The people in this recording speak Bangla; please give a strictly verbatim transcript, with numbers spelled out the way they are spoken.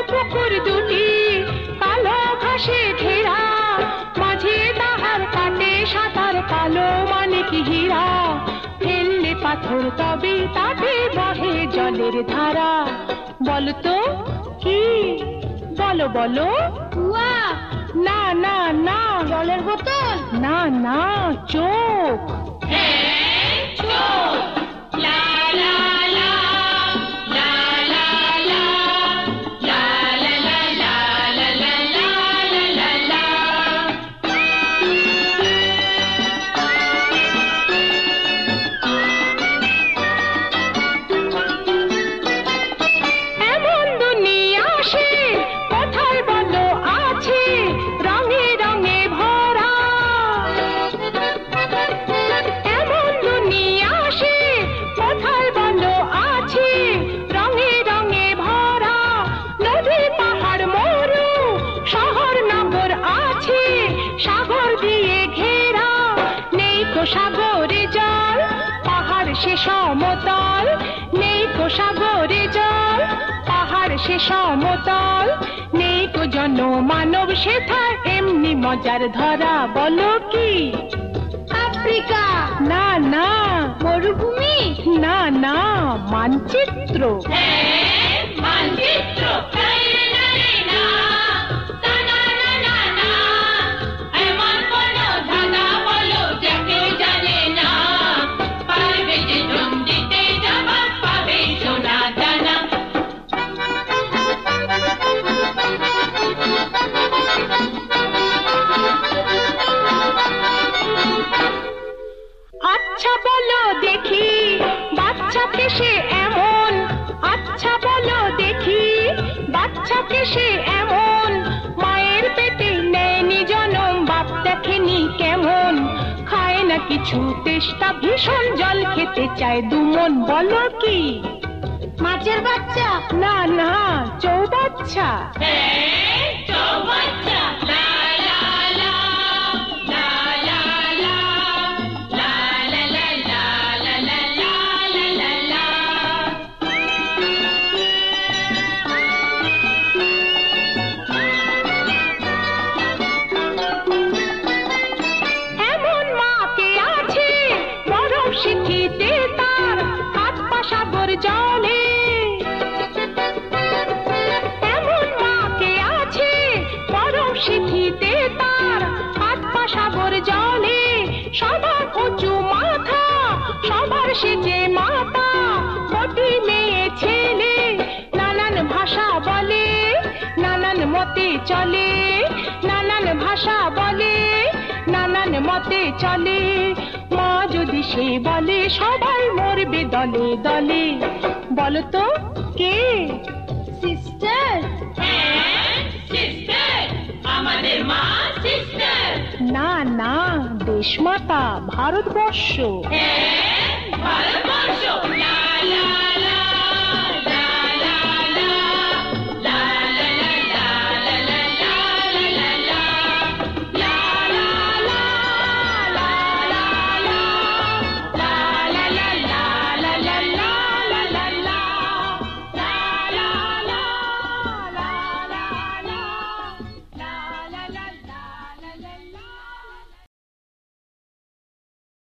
পুকুর দুটি কালো ঘাসে ঘেরা, মাঝে তাহার কাটে সাঁতার কালো মানে কি হীরা। ফেললে পাথর তবে তাতে বহে জলের ধারা। বলতো কি? বলো বলো। কুয়া। না না না। জলের বোতল। না না, চোখ। হ্যাঁ, চোখ। লা লা লা লা লা লা লা লা লা লা লা লা লা লা। এমন দুনিয়া সে কোথায় বলো আছে, রঙে রঙে ভরা। এমন দুনিয়া সে কোথায় বলো আছে, রঙে রঙে ভরা। নদী পাহাড় মরু শহর নগর আছে, সাগর দিয়ে ঘেরা। নেই কো সাগরে জল, পাহাড় সে সমতল। নেই কো সাগরে জল, পাহাড় সে সমতল। নেই কো জন মানব সেথায় এমনি মজার ধরা। বলো কি? আফ্রিকা। না না। মরুভূমি। না না, মানচিত্র। হ্যাঁ, মানচিত্র। এমন কোন ধাঁধা বলো যাকে জানে না, পারবে যে জম দিতে জবাব পাবে সোনা দানা। আচ্ছা বলো দেখি বাচ্চাকে সে এমন, আচ্ছা বলো দেখি বাচ্চাকে সে এমন। মায়ের পেটে নেয়নি জনম, বাপ দেখেনি কেমন। খায় না কিছু, তেষ্টা ভীষণ, জল খেতে চায় দুমন। বলো কি? মাছের বাচ্চা। না না, চৌবাচ্চা। হ্যাঁ, চৌবাচ্চা। লা লা লা লা লা লা লা লা লা লা লা লা লা লা। এমন মাকে আছে বরফ শিখিতে তার, হাত পা সাগর জলে। এমন মাকে আছে বরফ শিখিতে তার, হাত পা সাগর জলে। সবার উঁচু মাথা, সবার সেজে মাথা। কোটি মেয়ে ছেলে নানান ভাষা বলে, নানান মতে চলে। নানান ভাষা বলে, নানান মতে চলে। মা যদি সে বলে সবাই মরবে দলে দলে। বলতো কে? সিস্টার। হ্যাঁ, সিস্টার। আমাদের মা সিস্টার। না না, দেশমাতা, ভারতবর্ষ। হ্যাঁ, ভারতবর্ষ।